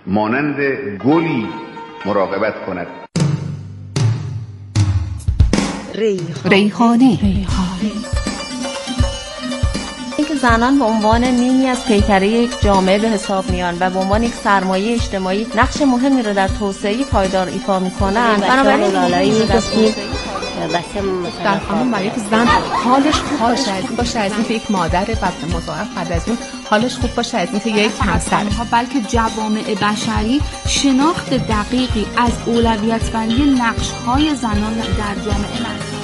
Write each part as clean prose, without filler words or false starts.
مانند گلی مراقبت کند. ریحانه. اینکه زنان به عنوان نیمی از پیکره یک جامعه به حساب میان و به عنوان یک سرمایه اجتماعی نقش مهمی رو در توسعه پایدار ایفا میکنن، بنابراین در قانون برای که زن حالش خوب باشه از اینکه یک مادر و مضاعف بعد از اون حالش خوب باشه از اینکه یک همسر، بلکه جوامع بشری شناخت دقیقی از اولویت بندی نقش‌های زنان در جامعه ندارند.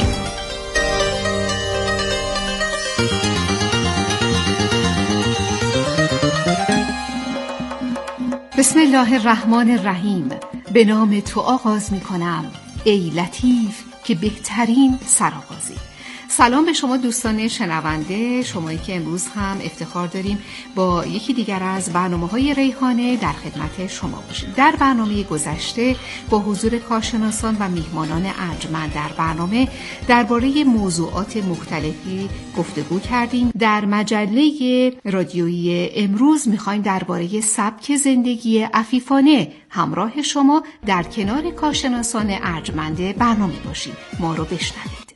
بسم الله الرحمن الرحیم. به نام تو آغاز می کنم ای لطیف که بهترین سرآغازی. سلام به شما دوستان شنونده، شمایی که امروز هم افتخار داریم با یکی دیگر از برنامه‌های ریحانه در خدمت شما باشیم. در برنامه گذشته با حضور کارشناسان و میهمانان ارجمند در برنامه درباره موضوعات مختلفی گفتگو کردیم. در مجله رادیویی امروز می‌خوایم درباره سبک زندگی عفیفانه همراه شما در کنار کارشناسان ارجمند برنامه باشیم. ما رو بشنوید.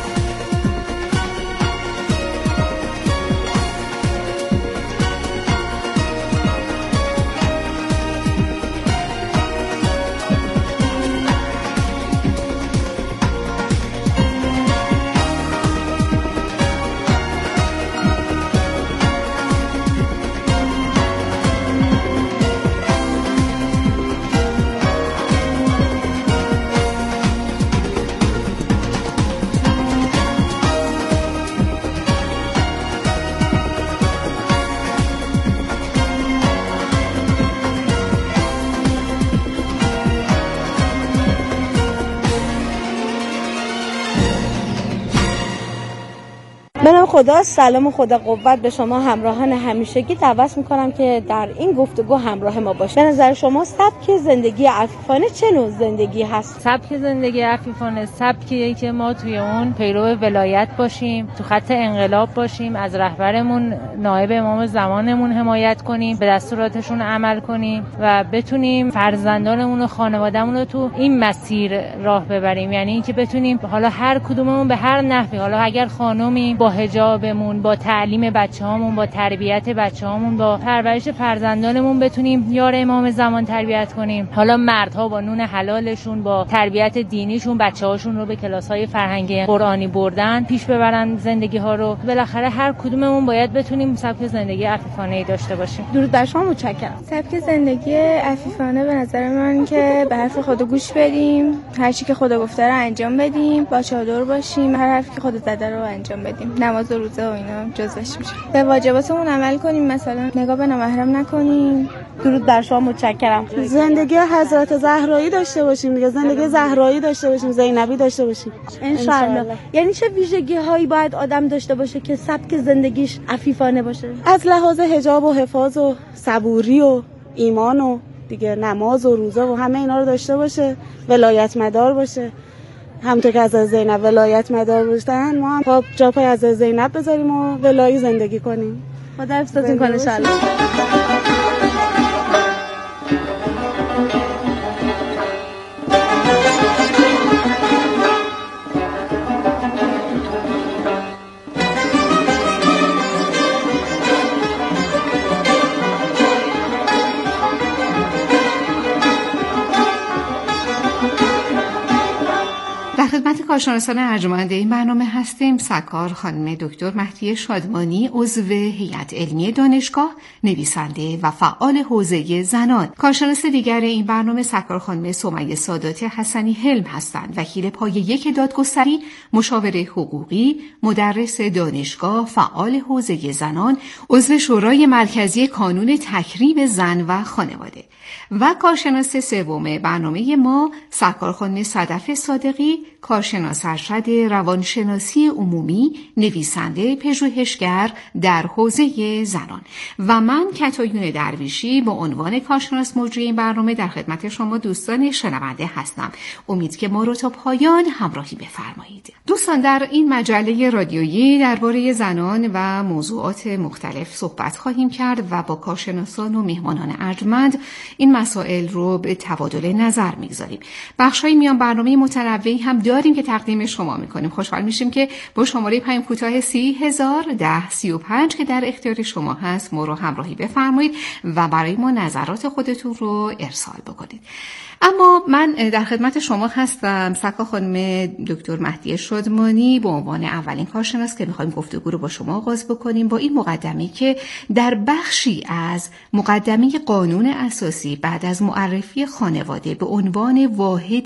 خدا سلام و خدا قوت به شما همراهان همیشگی دعوت میکنم که در این گفتگو همراه ما باشه. به نظر شما سبک زندگی عفیفانه چه نوع زندگی هست؟ سبک زندگی عفیفانه سبکیه که ما توی اون پیرو ولایت باشیم، تو خط انقلاب باشیم، از رهبرمون نایب امام زمانمون حمایت کنیم، به دستوراتشون عمل کنیم و بتونیم فرزندانمون و خانوادهمون رو تو این مسیر راه ببریم. یعنی اینکه بتونیم حالا هر کدوممون به هر نحوی، حالا اگر خانومی با حجابمون، با تعلیم بچه‌هامون، با تربیت بچه‌هامون، با پرورش فرزندانمون بتونیم یار امام زمان تربیت کنیم. حالا مردها با نون حلالشون، با تربیت دینیشون بچه‌هاشون رو به کلاس‌های فرهنگی قرآنی بردن پیش ببرن زندگی‌ها رو. بالاخره هر کدوممون باید بتونیم سبک زندگی عفیفانه‌ای داشته باشیم. درود بر شما، متشکرم. سبک زندگی عفیفانه به نظر من که به حرف خدا گوش بدیم، هر چی که خدا گفته رو انجام بدیم، با چادر باشیم، هر حرفی که خدا زده رو انجام بدیم. نماز و روزه و اینا جزوش میشه. به واجباتمون عمل کنیم، مثلا نگاه به نامحرم نکنیم. درود بر شما، متشکرم. زندگی حضرت زهرایی داشته باشیم دیگه، زندگی زهرایی داشته باشیم، زینبی داشته باشیم ان شاءالله. یعنی چه ویژگی هایی باید آدم داشته باشه که سبک زندگیش عفیفانه باشه؟ از لحاظ حجاب و حفاظ و صبوری و ایمان و دیگه نماز و روزه و همه اینا رو داشته باشه، ولایت مدار باشه. همونطور که از زینب ولایت مدار باشن، ما هم جا پای از زینب بذاریم و ولایی زندگی کنیم. خدا حفظتون کنه ان شاءالله. خدمت کارشناسان ارجمند این برنامه هستیم. سرکار خانم دکتر مهدیه شادمانی، عضو هیئت علمی دانشگاه، نویسنده و فعال حوزه زنان. کارشناس دیگر این برنامه سرکار خانم سمیه سادات حسنی حلم هستند، وکیل پایه 1 دادگستری، مشاور حقوقی، مدرس دانشگاه، فعال حوزه زنان، عضو شورای مرکزی کانون تکریم زن و خانواده. و کارشناس سوم برنامه ما سرکار خانم صدف صادقی، کارشناس ارشد روانشناسی عمومی، نویسنده، پژوهشگر در حوزه زنان و من کتایون درویشی به عنوان کارشناس مجری این برنامه در خدمت شما دوستان شنونده هستم. امید که ما رو تا پایان همراهی بفرمایید. دوستان، در این مجله رادیویی درباره زنان و موضوعات مختلف صحبت خواهیم کرد و با کارشناسان و مهمانان ارجمند این مسائل رو به تبادل نظر میگذاریم. بخش‌های میان برنامه متنوعی هم داریم که تقدیم شما میکنیم. خوشحال میشیم که با شماره پیام کوتاه 301035 که در اختیار شما هست ما رو همراهی بفرمایید و برای ما نظرات خودتون رو ارسال بکنید. اما من در خدمت شما هستم، سکا خانم دکتر مهدی شادمانی، به عنوان اولین کارشناس که میخوایم گفتگو رو با شما آغاز بکنیم با این مقدمه که در بخشی از مقدمه قانون اساسی بعد از معرفی خانواده به عنوان واحد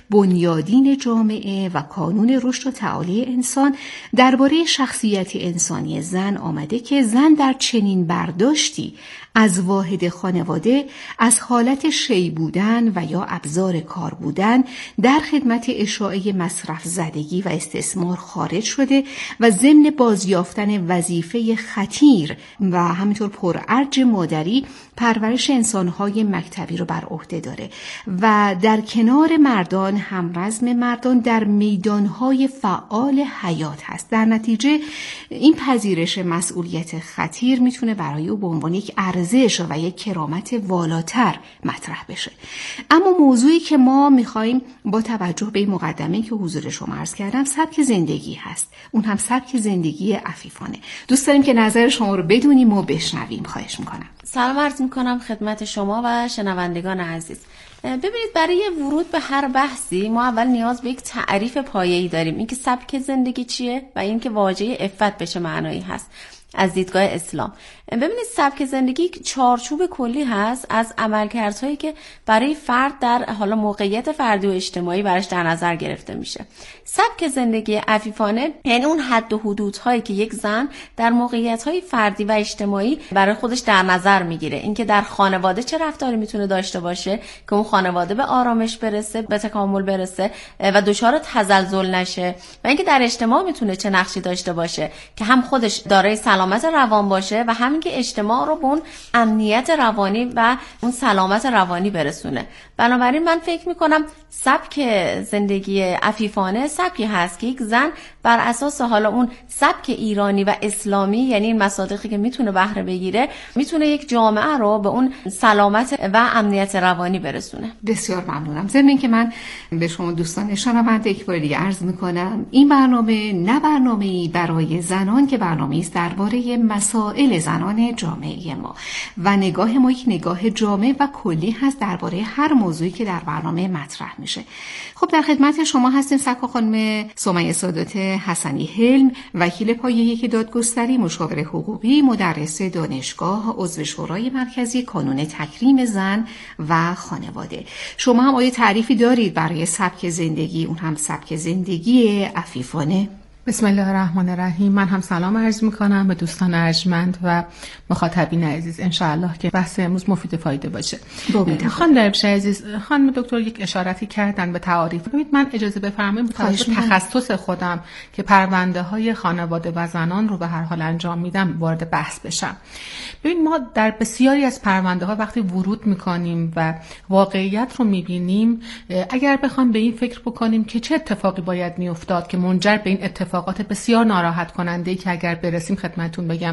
بنیادین جامعه و کانون رشد و تعالی انسان درباره شخصیت انسانی زن آمده که زن در چنین برداشتی از واحد خانواده از حالت شی بودن و یا ابزار کار بودن در خدمت اشاعه مصرف زدگی و استثمار خارج شده و ضمن بازیافتن وظیفه خطیر و همینطور پرارج مادری پرورش انسانهای مکتبی رو بر عهده داره و در کنار مردان همرزم مردان در میدانهای فعال حیات هست. در نتیجه این پذیرش مسئولیت خطیر میتونه برای او به عنوان یک ارزش و یک کرامت والاتر مطرح بشه. اما موضوعی که ما میخوایم با توجه به این مقدمه که حضور شما عرض کردم سبک زندگی هست، اون هم سبک زندگی عفیفانه. دوست داریم که نظر شما رو بدونیم و بشنویم. خواهش میکنم. سلام عرض میکنم خدمت شما و شنوندگان عزیز. ببینید، برای ورود به هر بحثی ما اول نیاز به یک تعریف پایه‌ای داریم، اینکه سبک زندگی چیه و اینکه واژه عفت به چه معنایی هست از دیدگاه اسلام. ببینید، سبک زندگی چارچوب کلی هست از عملکردهایی که برای فرد در حالا موقعیت فردی و اجتماعی براش در نظر گرفته میشه. سبک زندگی عفیفانه یعنی اون حد و حدودهایی که یک زن در موقعیت‌های فردی و اجتماعی برای خودش در نظر میگیره. اینکه در خانواده چه رفتاری میتونه داشته باشه که اون خانواده به آرامش برسه، به تکامل برسه و دچار تزلزل نشه، و اینکه در اجتماع میتونه چه نقشی داشته باشه که هم خودش دارای سلامت روان باشه و همین که اجتماع رو به اون امنیت روانی و اون سلامت روانی برسونه. بنابراین من فکر میکنم سبک زندگی عفیفانه سبکی هست که یک زن بر اساس حالا اون سبک ایرانی و اسلامی، یعنی این مصادیقی که میتونه بهره بگیره، میتونه یک جامعه رو به اون سلامت و امنیت روانی برسونه. بسیار ممنونم. ضمن اینکه من به شما دوستان شنونده یک بار دیگه عرض میکنم این برنامه نه برنامه‌ای برای زنان که برنامه‌ای است درباره مسائل زنان جامعه ما و نگاه ما یک نگاه جامع و کلی هست درباره هر موضوعی که در برنامه مطرح میشه. خب در خدمت شما هستیم سکا خانم سمیه سادات حسنی حلم، وکیل پایه دادگستری، مشاور حقوقی، مدرس دانشگاه، عضو شورای مرکزی کانون تکریم زن و خانواده. شما هم آیا تعریفی دارید برای سبک زندگی، اون هم سبک زندگی عفیفانه؟ بسم الله الرحمن الرحیم. من هم سلام عرض میکنم به دوستان ارجمند و مخاطبین عزیز. انشاءالله که بحث امروز مفید فایده باشه. خانم درویش عزیز، خانم دکتر یک اشارتی کردن به تعاریف. ببینید، من اجازه بفرمایید به توجه تخصص خودم که پرونده های خانواده و زنان رو به هر حال انجام میدم وارد بحث بشم. ببین، ما در بسیاری از پرونده ها وقتی ورود میکنیم و واقعیت رو میبینیم، اگر بخوام به این فکر بکنیم که چه اتفاقی باید میافتاد که منجر به این اتفاقات بسیار ناراحت کننده که اگر برسیم خدمتتون بگم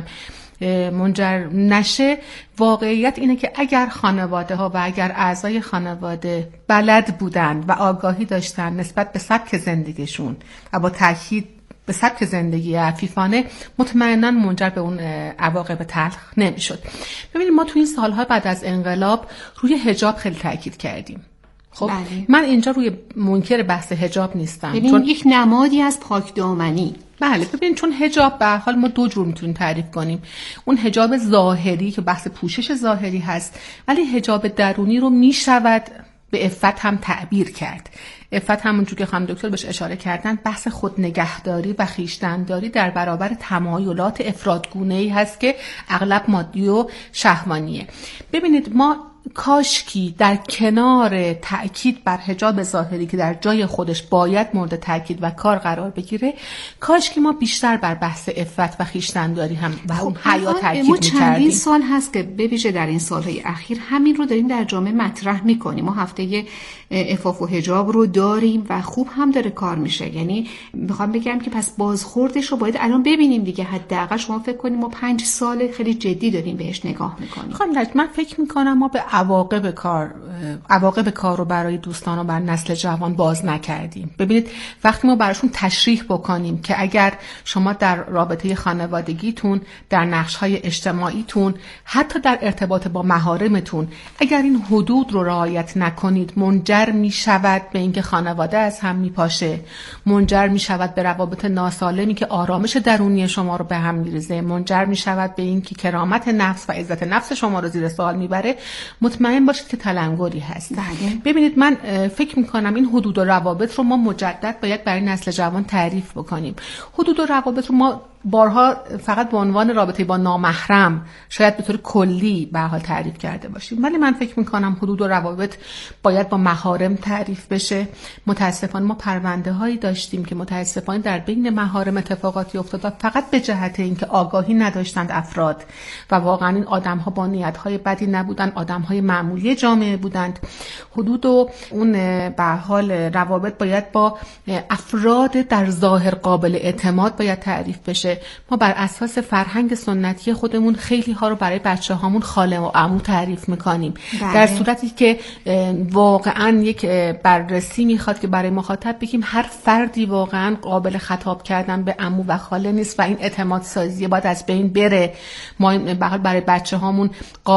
منجر نشه، واقعیت اینه که اگر خانواده ها و اگر اعضای خانواده بلد بودن و آگاهی داشتن نسبت به سبک زندگیشون و با تاکید به سبک زندگی عفیفانه، مطمئناً منجر به اون عواقب تلخ نمیشد. ببینید، ما تو این سالها بعد از انقلاب روی حجاب خیلی تاکید کردیم. خب بله. من اینجا روی منکر بحث حجاب نیستم، چون یک نمادی از پاکدامنی. بله، ببین، چون حجاب به هر حال ما دو جور میتونیم تعریف کنیم. اون حجاب ظاهری که بحث پوشش ظاهری هست، ولی حجاب درونی رو میشود به عفت هم تعبیر کرد. عفت همونجور که خانم دکتر بهش اشاره کردن بحث خود نگهداری و خویشتن‌داری در برابر تمایلات افراط‌گونه‌ای هست که اغلب مادی و شهوانیه. ببینید، ما کاشکی در کنار تأکید بر حجاب ظاهری که در جای خودش باید مورد تأکید و کار قرار بگیره، کاشکی ما بیشتر بر بحث عفت و خویشتن‌داری هم و اون حیا تأکید می‌کردیم. چندین سال هست که به ویژه در این سال‌های اخیر همین رو داریم در جامعه مطرح می‌کنیم. ما هفته عفاف و حجاب رو داریم و خوب هم داره کار میشه. یعنی میخوام بگم که پس بازخوردش رو باید الان ببینیم دیگه. حداقل شما فکر کنیم ما 5 سال خیلی جدی داریم بهش نگاه میکنیم. من فکر میکنم ما به عواقب کار رو برای دوستان و بر نسل جوان باز نکردیم. ببینید وقتی ما براشون تشریح بکنیم که اگر شما در رابطه خانوادگیتون، در نقش‌های اجتماعیتون، حتی در ارتباط با محارمتون اگر این حدود رو رعایت نکنید منجر میشود به اینکه خانواده از هم میپاشه، منجر میشود به روابط ناسالمی که آرامش درونی شما رو به هم میریزه، منجر میشود به اینکه کرامت نفس و عزت نفس شما رو زیر سوال میبره، مطمئن باشید که تلنگری هست. ببینید من فکر میکنم این حدود و روابط رو ما مجدد باید برای نسل جوان تعریف بکنیم. حدود و روابط رو ما بارها فقط به عنوان رابطه با نامحرم شاید به طور کلی به حال تعریف کرده باشیم، ولی من فکر میکنم حدود و روابط باید با محارم تعریف بشه. متاسفانه ما پرونده هایی داشتیم که متاسفانه در بین محارم اتفاقاتی افتاد فقط به جهت اینکه آگاهی نداشتند افراد و واقعا این آدم ها با نیت های بدی نبودن، آدم های معمولی جامعه بودند. حدود و اون به حال روابط باید با افراد در ظاهر قابل اعتماد باید تعریف بشه. ما بر اساس فرهنگ سنتی خودمون خیلی ها رو برای بچه‌هامون خاله و عمو تعریف میکنیم، در صورتی که واقعا یک بررسی میخواد که برای مخاطب بگیم هر فردی واقعا قابل خطاب کردن به عمو و خاله نیست و این اعتماد سازی باید از بین بره. ما برای بچه‌هامون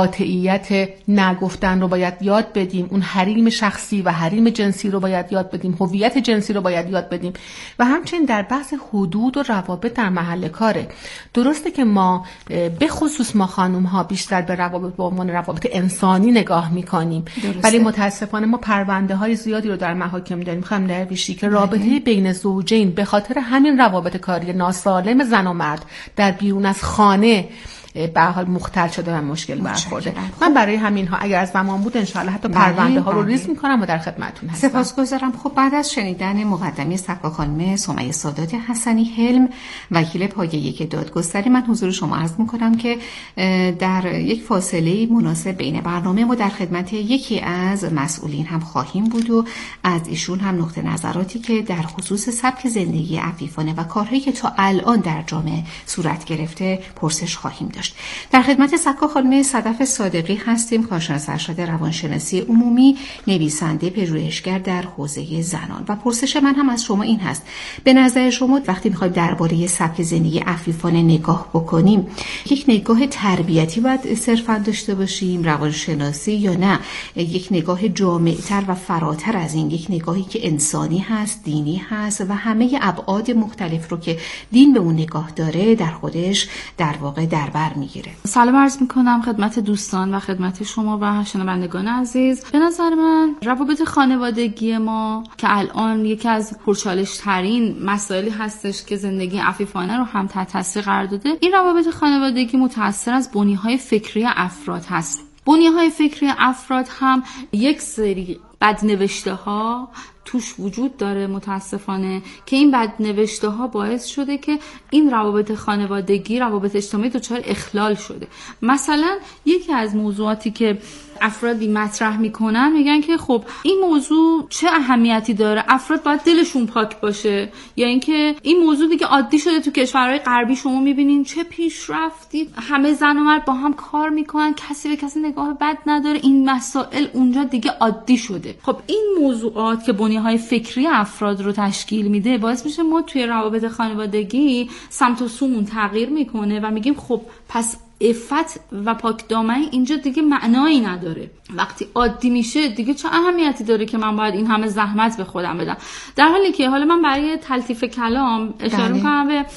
قاطعیت نگفتن رو باید یاد بدیم، اون حریم شخصی و حریم جنسی رو باید یاد بدیم، هویت جنسی رو باید یاد بدیم و همچنین در بحث حدود و روابط در محل کاره. درسته که ما به خصوص ما خانم ها بیشتر به روابط به عنوان روابط انسانی نگاه میکنیم، ولی متاسفانه ما پرونده های زیادی رو در محاکم داریم خانم درویشی که رابطه بین زوجین به خاطر همین روابط کاری ناسالم زن و مرد در بیرون از خانه به حال مختل شده و مشکل برخورده. من برای همین ها اگر زمان بود انشاءالله حتی پرونده ها رو ریز میکنم و در خدمتتون هستم. سپاسگزارم. خب بعد از شنیدن مقدمه سرکار خانم سمیه سادات حسنی حلم، وکیل پایه یک دادگستری، من حضور شما عرض میکنم که در یک فاصله مناسب بین برنامه ما در خدمت یکی از مسئولین هم خواهیم بود و از ایشون هم نقطه نظراتی که در خصوص سبک زندگی عفیفانه و کارهایی که تا الان در جامعه صورت گرفته پرسش خواهیم داشت. در خدمت سرکار خانم صدف صادقی هستیم، کارشناس ارشد روانشناسی عمومی، نویسنده، پژوهشگر در حوزه زنان. و پرسش من هم از شما این هست: به نظر شما وقتی می‌خوایم درباره سبک زندگی عفیفانه نگاه بکنیم، یک نگاه تربیتی باید صرفاً داشته باشیم، روانشناسی، یا نه یک نگاه جامع‌تر و فراتر از این، یک نگاهی که انسانی هست، دینی هست و همه ابعاد مختلف رو که دین به اون نگاه داره در خودش در واقع در بر میگیره؟ سلام عرض میکنم خدمت دوستان و خدمت شما و شنوندگان عزیز. به نظر من روابط خانوادگی ما که الان یکی از پرچالش ترین مسائلی هستش که زندگی عفیفانه رو هم تحت تاثیر قرار داده، این روابط خانوادگی متأثر از بنیه‌های فکری افراد هست. بنیه‌های فکری افراد هم یک سری بدنوشته ها توش وجود داره متاسفانه که این بدنوشته ها باعث شده که این روابط خانوادگی، روابط اجتماعی دچار اخلال شده. مثلا یکی از موضوعاتی که افرادی مطرح میکنن میگن که خب این موضوع چه اهمیتی داره، افراد باید دلشون پاک باشه، یا اینکه این موضوع دیگه عادی شده تو کشورهای غربی، شما میبینین چه پیشرفتی، همه زن و مرد با هم کار میکنن، کسی به کسی نگاه بد نداره، این مسائل اونجا دیگه عادی شده. خب این موضوعات که بنیه‌های فکری افراد رو تشکیل میده باعث میشه ما توی روابط خانوادگی سمت و سومون تغییر میکنه و میگیم خب پس عفت و پاکدامنی اینجا دیگه معنایی نداره. وقتی عادی میشه دیگه چه اهمیتی داره که من باید این همه زحمت به خودم بدم؟ در حالی که حالا من برای تلطیف کلام اشاره میکنم به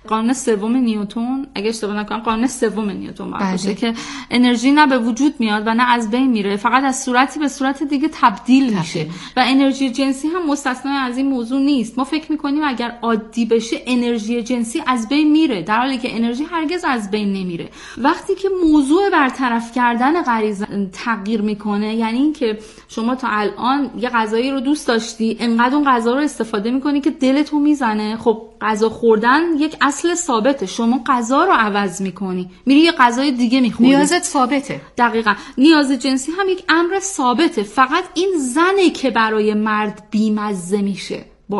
قانون سوم نیوتن، اگه اشتباه نکنم قانون سوم نیوتن باشه که انرژی نه به وجود میاد و نه از بین میره، فقط از صورتی به صورت دیگه تبدیل میشه و انرژی جنسی هم مستثنا از این موضوع نیست. ما فکر میکنیم اگر عادی بشه انرژی جنسی از بین میره، در حالی که انرژی هرگز از بین نمیره. وقتی که موضوع برطرف کردن غریزه تغییر میکنه، یعنی اینکه شما تا الان یه غذایی رو دوست داشتی، انقدر اون غذا رو استفاده میکنی که دلتو میزنه، خب غذا خوردن یک اصل ثابته، شما غذا رو عوض میکنی، میری یه غذای دیگه میخوری، نیازت ثابته. دقیقاً. نیاز جنسی هم یک امر ثابته، فقط این زنه که برای مرد بیمزه میشه با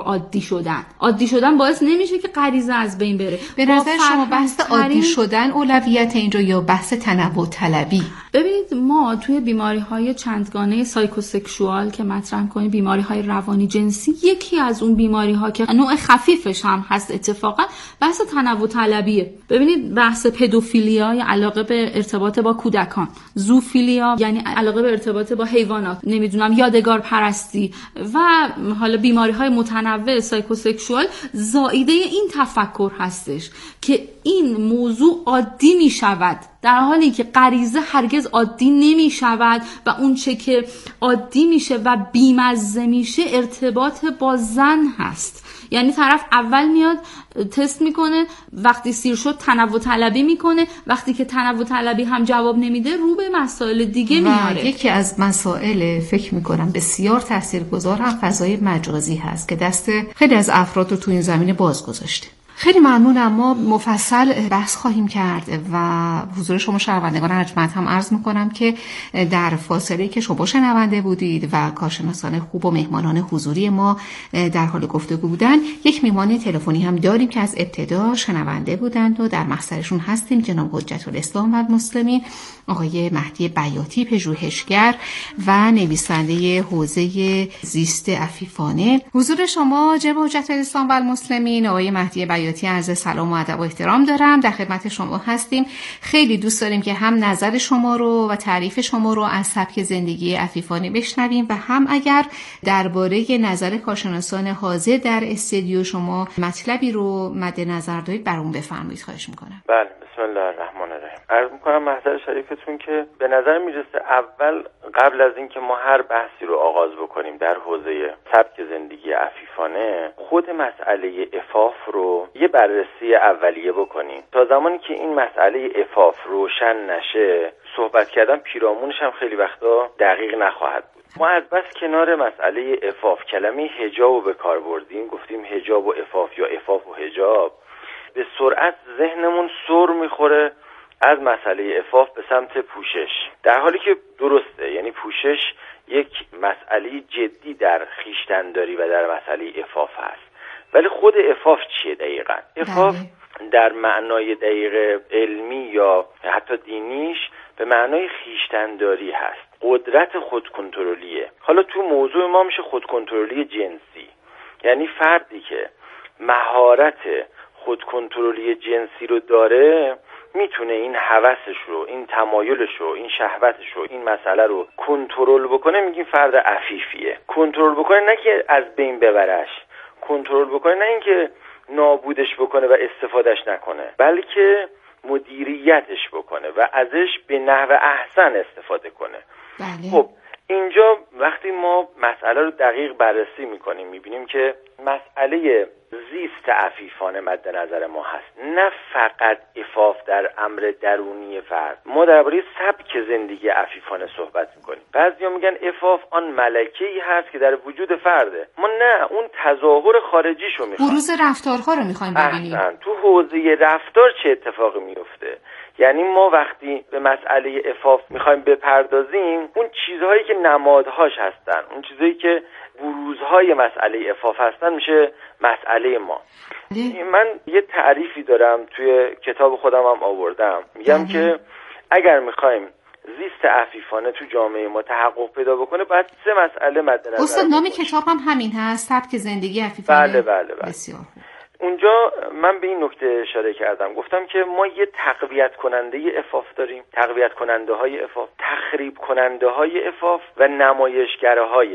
عادی شدن باعث نمیشه که غریزه از بین بره. به نظر شما بحث عادی شدن اولویت اینجا یا بحث تنوع طلبی؟ ببینید ما توی بیماری‌های چندگانه سایکوسکشوال که مطرح کنیم، بیماری‌های روانی جنسی، یکی از اون بیماری‌ها که نوع خفیفش هم هست اتفاقا بحث تنوع طلبیه. ببینید بحث پدوفیلیا یا علاقه به ارتباط با کودکان، زوفیلیا یعنی علاقه به ارتباط با حیوانات، نمیدونم یادگار پرستی و حالا بیماری‌های متنوع سایکوسکشوال زائیده این تفکر هستش که این موضوع عادی می شود، در حالی که غریزه هرگز عادی نمی شود و اون چه که عادی میشه و بیمزه میشه ارتباط با زن هست. یعنی طرف اول میاد تست میکنه، وقتی سیر شد تنوع طلبی میکنه، وقتی که تنوع طلبی هم جواب نمیده رو به مسائل دیگه میاره. یکی از مسائل فکر میکنم بسیار تاثیرگذار هم فضای مجازی هست که دست خیلی از افراد رو تو این زمینه باز گذاشته. خیلی ممنونم. ما مفصل بحث خواهیم کرد و حضور شما شنوندگان ارجمند هم عرض میکنم که در فاصله که شما شنونده بودید و کارشناسان خوب و مهمانان حضوری ما در حال گفتگو بودن، یک میهمان تلفنی هم داریم که از ابتدا شنونده بودند و در محضرشون هستیم، جناب حجت الاسلام و المسلمین آقای مهدی بیاتی، پژوهشگر و نویسنده حوزه زیست عفیفانه. حضور شما جناب حجت الاسلام و المسلمین آقای مهدی بیاتی، عرض سلام و ادب و احترام دارم. در خدمت شما هستیم. خیلی دوست داریم که هم نظر شما رو و تعریف شما رو از سبک زندگی عفیفانه بشنویم و هم اگر درباره نظر کارشناسان حاضر در استودیو شما مطلبی رو مد نظر دارید برامون بفرمایید. خواهش میکنم. بله، بسم الله الرحمن الرحیم. عرض میکنم محضر شریفتون که به نظر میرسه اول قبل از اینکه ما هر بحثی رو آغاز بکنیم در حوزه سبک زندگی عفیفانه، خود مسئله عفاف رو یه بررسی اولیه بکنیم. تا زمانی که این مسئله عفاف روشن نشه، صحبت کردن پیرامونش هم خیلی وقتا دقیق نخواهد بود. ما از بس کنار مسئله عفاف کلمه حجاب رو به کار بردیم، گفتیم حجاب و عفاف یا عفاف و حجاب، به سرعت ذهنمون سر میخوره از مسئله عفاف به سمت پوشش، در حالی که درسته، یعنی پوشش یک مسئله جدی در خویشتن‌داری و در مسئله عفاف هست. ولی خود عفاف چیه دقیقاً؟ عفاف در معنای دقیق علمی یا حتی دینیش به معنای خویشتن‌داری هست، قدرت خودکنترلیه. حالا تو موضوع ما میشه خودکنترلی جنسی، یعنی فردی که مهارت خودکنترلی جنسی رو داره میتونه این هوسش رو، این تمایلش رو، این شهوتش رو، این مسئله رو کنترل بکنه. میگیم فرد عفیفیه. کنترل بکنه نه که از بین ببرش، کنترل بکنه نه اینکه نابودش بکنه و استفادهش نکنه، بلکه مدیریتش بکنه و ازش به نحو احسن استفاده کنه. بله. خب اینجا وقتی ما مسئله رو دقیق بررسی میکنیم میبینیم که مسئله زیست عفیفانه مد نظر ما هست، نه فقط عفاف در امر درونی فرد. ما درباره سبک زندگی عفیفانه صحبت میکنیم. بعضیا میگن عفاف آن ملکه‌ای هست که در وجود فرده. ما نه، اون تظاهر خارجیشو میخوایم، بروز رفتارها رو میخوایم ببینیم. تو حوزه رفتار چه اتفاقی میفته؟ یعنی ما وقتی به مسئله عفاف میخوایم بپردازیم، اون چیزهایی که نمادهاش هستن، اون چیزهایی که بروزهای مسئله عفاف هستن، میشه مسئله ما. من یه تعریفی دارم توی کتاب خودم هم آوردم، میگم که اگر میخوایم زیست عفیفانه تو جامعه ما تحقق پیدا بکنه، باید 3 مسئله مد نظر. استاد نام کتاب هم همین هست، سبک زندگی عفیفانه. بله. بسیار خوب. اونجا من به این نکته اشاره کردم، گفتم که ما یه تقویت کننده عفاف داریم، تقویت کننده های عفاف، تخریب کننده های عفاف و نمایشگره های عفاف.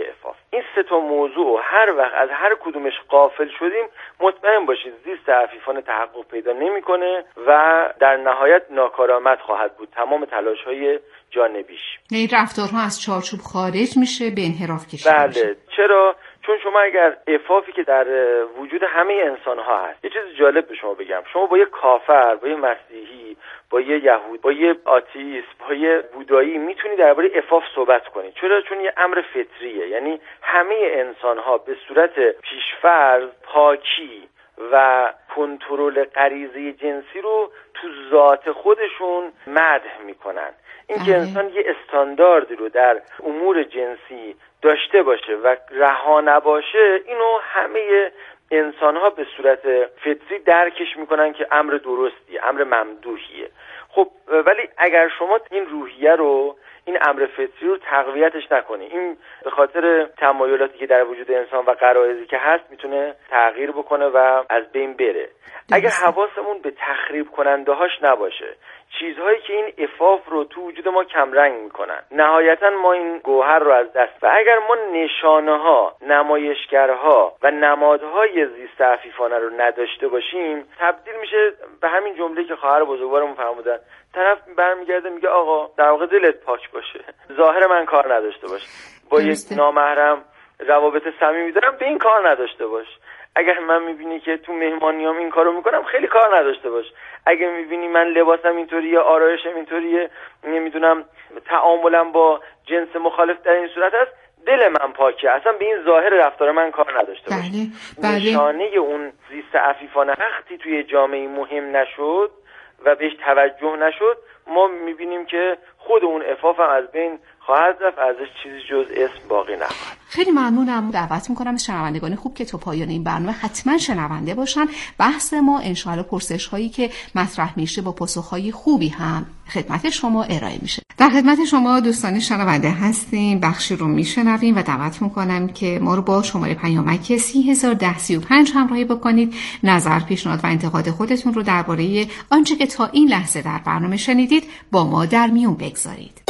این 3 موضوع هر وقت از هر کدومش غافل شدیم مطمئن باشید زیست عفیفانه تحقق پیدا نمیکنه و در نهایت ناکارآمد خواهد بود تمام تلاش‌های جانبیش. این رفتارها از چارچوب خارج میشه، به انحراف کشیده میشه. بله. چرا؟ چون شما اگر عفافی که در وجود همه انسان‌ها هست، یه چیز جالب به شما بگم، شما با یه کافر، با یه مسیحی، با یه یهود، با یه آتئیست، با یه بودایی میتونی درباره عفاف صحبت کنی. چرا؟ چون یه امر فطریه. یعنی همه انسان‌ها به صورت پیشفرض پاکی و کنترل غریزه جنسی رو تو ذات خودشون مدح میکنن. اینکه انسان یه استانداردی رو در امور جنسی داشته باشه و رها نباشه، اینو همه انسان‌ها به صورت فطری درکش میکنن که امر درستیه، امر ممدوحیه. خب ولی اگر شما این روحیه رو، این امر فطری رو تقویتش نکنی، این به خاطر تمایلاتی که در وجود انسان و غرایزی که هست میتونه تغییر بکنه و از بین بره. اگر حواسمون به تخریب کننده هاش نباشه، چیزهایی که این عفاف رو تو وجود ما کمرنگ میکنن، نهایتا ما این گوهر رو از دست. و اگر ما نشانه ها، نمایشگرها و نمادهای زیست عفیفانه رو نداشته باشیم، تبدیل میشه به همین جمله که خواهر بزرگوارمون فرمودن، طرف برمیگرده میگه آقا در واقع دلت پاک باشه، ظاهر من کار نداشته باش، با یک نامحرم روابط صمیمی دارم، به این کار نداشته باش. اگر من میبینی که تو مهمانیام این کارو میکنم، خیلی کار نداشته باش. اگه میبینی من لباسم اینطوریه، آرایشم اینطوریه، نمیدونم تعاملم با جنس مخالف در این صورت است، دل من پاکه، اصلا به این ظاهر رفتار من کار نداشته باش. بله. نشانه اون زیست عفیفانه وقتی توی جامعه مهم نشد و بهش توجه نشد، ما میبینیم که خود اون عفاف هم از بین خواهد رفت، ازش چیزی جز اسم باقی نخواهد. خیلی ممنونم. دعوت میکنم شنوندگان خوب که تا پایان این برنامه حتما شنونده باشن. بحث ما انشاءالله پرسش هایی که مطرح میشه با پاسخهای خوبی هم خدمت شما ارائه میشه. در خدمت شما دوستان شنونده هستیم، بخشی رو میشنویم و دعوت میکنم که ما رو با شماره پیامک 301035 همراهی بکنید. نظر، پیشنهاد و انتقاد خودتون رو درباره آنچه که تا این لحظه در برنامه شنیدید با ما در میون بگذارید.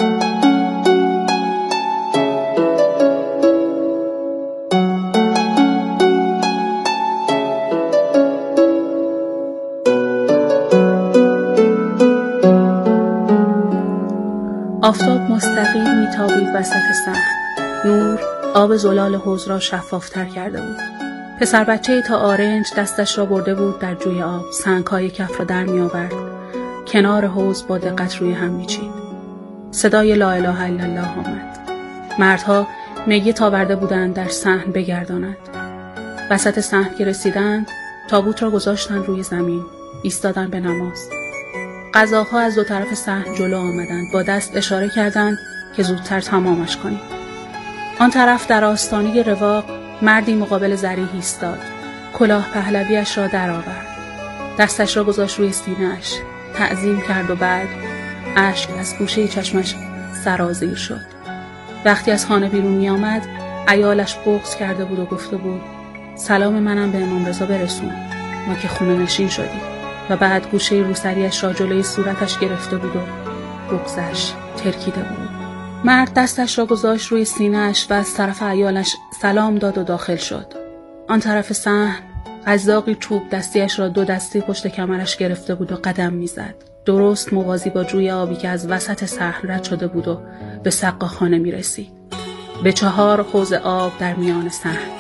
آفتاب مستقیم میتابید وسط صحن. نور آب زلال حوض را شفافتر کرده بود. پسر بچه‌ای تا آرنج دستش را برده بود در جوی آب، سنگ‌های کف را در می‌آورد. کنار حوض با دقت روی هم می‌چید. صدای لا اله الا الله آمد. مردها میت آورده بودند در صحن بگرداند. وسط صحن که رسیدند، تابوت را گذاشتند روی زمین، ایستادند به نماز. قزاق‌ها از دو طرف صحن جلو آمدند، با دست اشاره کردند که زودتر تمامش کنیم. آن طرف در آستانه رواق مردی مقابل ذریح ایستاد. کلاه پهلویش را درآورد. دستش را گذاشت روی سینه‌اش، تعظیم کرد و بعد اشک از گوشه چشمش سرازیر شد. وقتی از خانه بیرون می آمد، عیالش بغض کرده بود و گفته بود سلام منم به امام رضا برسون، ما که خونه نشین شدیم. و بعد گوشه روسریش را جلوی صورتش گرفته بود و بغضش ترکیده بود. مرد دستش را گذاشت روی سینه‌اش و از طرف عیالش سلام داد و داخل شد. آن طرف صحن قزاقی چوب دستیش را دو دستی پشت کمرش گرفته بود و قدم میزد، درست موازی با جوی آبی که از وسط صحن رد شده بود و به سقاخانه میرسید. به 4 حوض آب در میان صحن.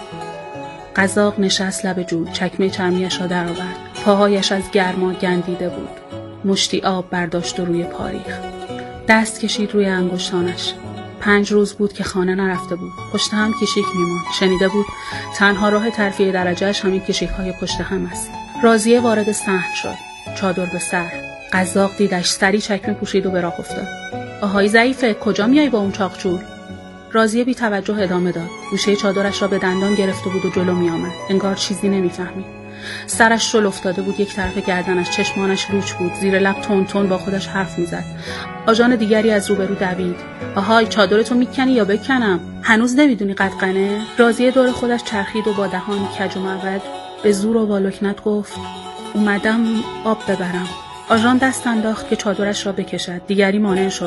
قزاق نشست لب جوی، چکمه چرمیش را درآورد. پاهایش از گرما گندیده بود. مشتی آب برداشت و روی پا ریخت. دست کشید روی انگشتانش. 5 روز بود که خانه نرفته بود. پشت هم کشیک میماند. شنیده بود تنها راه ترفیع درجهش همین کشیک‌های پشت هم است. راضیه وارد صحن شد، چادر به سر. قزاق دیدش، سری چکمه پوشید و به راه افتاد. آهای ضعیفه، کجا میای با اون چاقچول؟ راضیه بی توجه ادامه داد. گوشه چادرش را به دندان گرفته بود و جلو می آمد. انگار چیزی نمیفهمید. سرش شل افتاده بود، یک طرف گردنش، چشمانش لوچ بود. زیر لب تون تون با خودش حرف میزد. آژان دیگری از روبرو دوید. آهای چادرتو میکنی یا بکنم؟ هنوز نمیدونی قدقنه؟ راضیه دور خودش چرخید و با دهانی کج و معوج به زور و با لکنت گفت اومدم آب ببرم. آژان دست انداخت که چادرش را بکشد. دیگری مانع شد.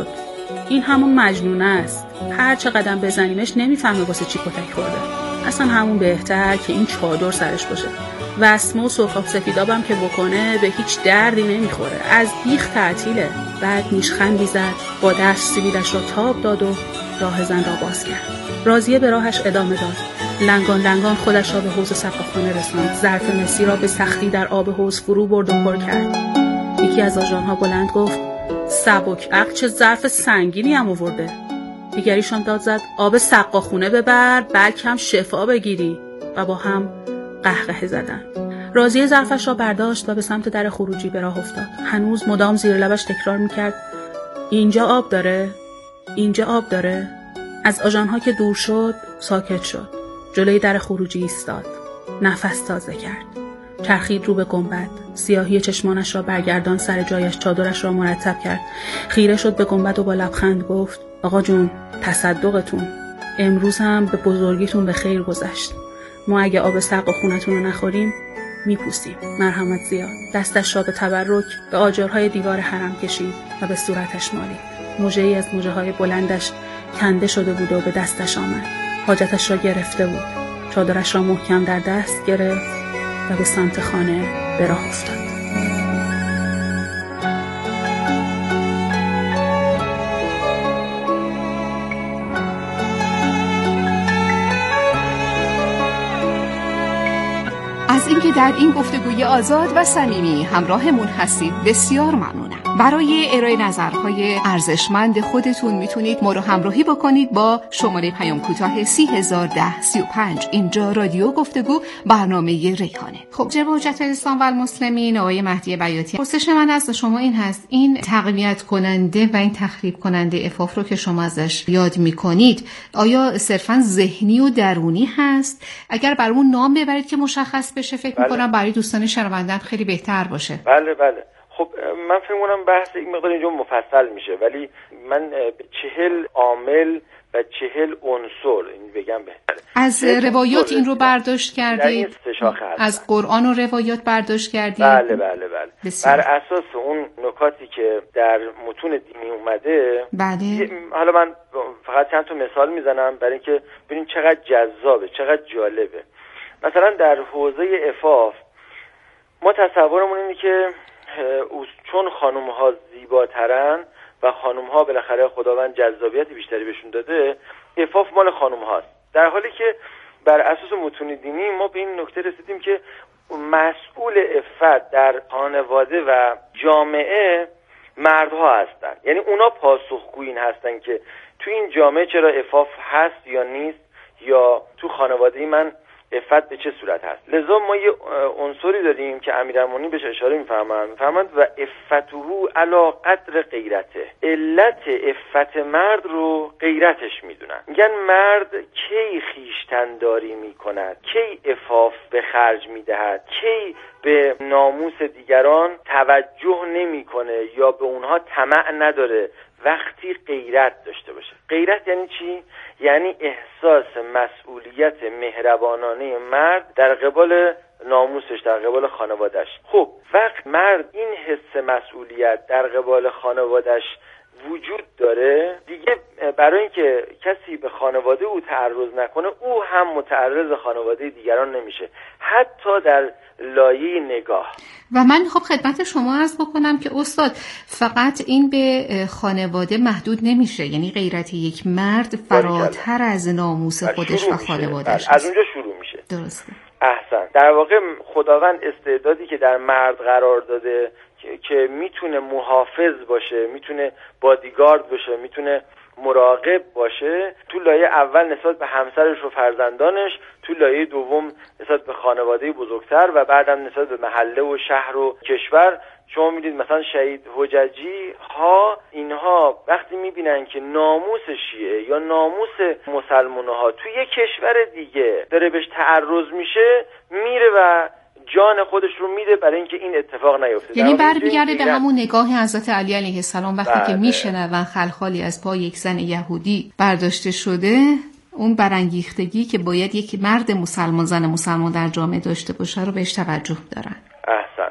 این همون مجنونه است. هر چه قدم بزنیمش نمیفهمه واسه چی کتک خورده. اصلا همون بهتر که این چادر سرش باشه. وسمه و سرخاب سفیدابم که بکنه به هیچ دردی نمیخوره. از بیخ تعطیله. بعد نیشخندی زد، با دست سیبیلش را تاب داد و راه زن را باز کرد. راضیه به راهش ادامه داد. لنگان لنگان خودش را به حوض سقاخانه رساند. ظرف مسی را به سختی در آب حوض فرو برد و پر کرد. یکی از آژان‌ها بلند گفت: سبک عقل چه ظرف سنگینی هم آورده. دیگریشان داد زد: آب سقاخونه ببر بلکه شفا بگیری. و با هم قهقه زدند. راضیه ظرفش را برداشت و به سمت در خروجی به راه افتاد. هنوز مدام زیر لبش تکرار میکرد: اینجا آب داره؟ اینجا آب داره؟ از آژان‌ها که دور شد ساکت شد. جلوی در خروجی ایستاد. نفس تازه کرد. چرخید رو به گنبد. سیاهی چشمانش را برگردان سر جایش، چادرش را مرتب کرد. خیره شد به گنبد و با لبخند گفت: آقا جون، تصدقتون. امروز هم به بزرگیتون به خیر گذشت. ما اگه آب سقا خونتون رو نخوریم میپوسیم. مرحمت زیاد. دستش را به تبرک به آجرهای دیوار حرم کشید و به صورتش مالید. موجه‌ای از موجه‌های بلندش کنده شده بود و به دستش آمد. حاجتش را گرفته بود. چادرش را محکم در دست گرفت و به سمت خانه به راه افتاد. از اینکه در این گفتگوی آزاد و صمیمی همراهمون هستید بسیار ممنونم. برای ارائه نظرهای ارزشمند خودتون میتونید ما رو همراهی بکنید با شماره پیام کوتاه 301035. اینجا رادیو گفتگو، برنامه ریحانه. خب جناب حجت الاسلام و المسلمین آقای مهدی بیاتی، پرسش من از شما این هست: این تقویت کننده و این تخریب کننده عفاف رو که شما ازش یاد میکنید آیا صرفا ذهنی و درونی هست؟ اگر برامون نام ببرید که مشخص بشه فکر میکنم برای دوستان شنونده‌ام خیلی بهتر باشه. بله. خب من فکر می‌کنم بحث این مقدار اینجا مفصل میشه، ولی من به 40 عامل و 40 عنصر این بگم بهتره. از روایات این رو برداشت کردید؟ از قرآن و روایات برداشت کردید؟ بله. بر اساس اون نکاتی که در متون دینی اومده. بله. حالا من فقط چند تا مثال میزنم برای اینکه ببینید چقدر جذابه، چقدر جالبه. مثلا در حوزه عفاف ما تصورمون اینه که چون خانم ها زیباترن و خانم ها بالاخره خداوند جذابیت بیشتری بهشون داده، عفاف مال خانم هاست، در حالی که بر اساس متون دینی ما به این نکته رسیدیم که مسئول عفت در خانواده و جامعه مردها هستن. یعنی اونا پاسخگویی هستن که تو این جامعه چرا عفاف هست یا نیست، یا تو خانواده من عفت به چه صورت هست. لذا ما یه عنصری داریم که امیرالمومنین بهش اشاره می‌فرمایند و عفته علی قدر غیرته. علت عفت مرد رو غیرتش میدونن. میگن مرد کی خویشتن‌داری میکند، کی عفاف به خرج میدهد، کی به ناموس دیگران توجه نمیکنه یا به اونها طمع نداره، وقتی غیرت داشته باشه. غیرت یعنی چی؟ یعنی احساس مسئولیت مهربانانه مرد در قبال ناموسش، در قبال خانوادش. خب وقت مرد این حس مسئولیت در قبال خانوادش وجود داره، دیگه برای اینکه کسی به خانواده او تعرض نکنه، او هم متعرض خانواده دیگران نمیشه، حتی در لایه نگاه. و من خب خدمت شما عرض بکنم که استاد فقط این به خانواده محدود نمیشه، یعنی غیرت یک مرد فراتر از ناموس خودش و خانواده‌اش از اونجا شروع میشه. درسته. احسن. در واقع خداوند استعدادی که در مرد قرار داده که میتونه محافظ باشه، میتونه بادیگارد باشه، میتونه مراقب باشه، تو لایه اول نسبت به همسرش و فرزندانش، تو لایه دوم نسبت به خانواده بزرگتر و بعدم نسبت به محله و شهر و کشور. شما میدید مثلا شهید حججی ها، اینها وقتی میبینن که ناموس شیعه یا ناموس مسلمان ها توی یک کشور دیگه داره بهش تعرض میشه، میره و جان خودش رو میده برای اینکه این اتفاق نیفته. یعنی برمیگرده به همون نگاه حضرت علی علیه السلام وقتی که میشنون خلخالی از پای یک زن یهودی برداشته شده، اون برانگیختگی که باید یک مرد مسلمان، زن مسلمان در جامعه داشته باشه رو بهش توجه دارن. احسن. خب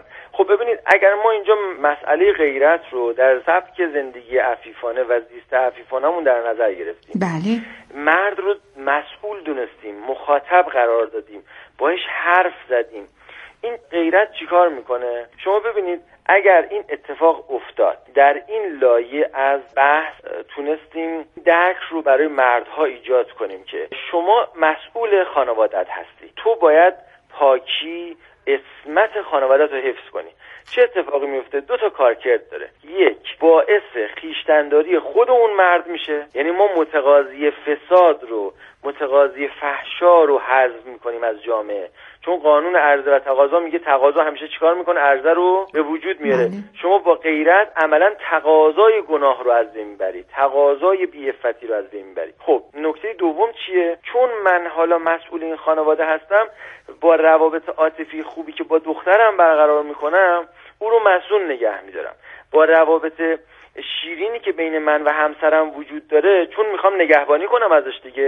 خب ببینید اگر ما اینجا مسئله غیرت رو در سبک زندگی عفیفانه و زیست عفیفانه‌مون در نظر گرفتیم، بله، مرد رو مسئول دونستیم، مخاطب قرار دادیم، باهاش حرف زدیم، این غیرت چیکار میکنه؟ شما ببینید اگر این اتفاق افتاد، در این لایه از بحث تونستیم درک رو برای مردها ایجاد کنیم که شما مسئول خانوادت هستی، تو باید پاکی عصمت خانوادت رو حفظ کنی. چه اتفاقی میفته؟ 2 تا کارکرد داره. یک، باعث خویشتنداری خود اون مرد میشه، یعنی ما متقاضی فساد رو، متقاضی فحشا رو حذف میکنیم از جامعه، چون قانون عرضه و تقاضا میگه تقاضا همیشه چیکار میکنه؟ عرضه رو به وجود میاره. شما با غیرت عملا تقاضای گناه رو از بین میبرید، تقاضای بی‌عفتی رو از بین میبرید. خب نکته دوم چیه؟ چون من حالا مسئول این خانواده هستم، با روابط عاطفی خوبی که با دخترم برقرار میکنم او رو مسئول نگه میدارم. با روابط شیرینی که بین من و همسرم وجود داره، چون میخوام نگهبانی کنم ازش دیگه،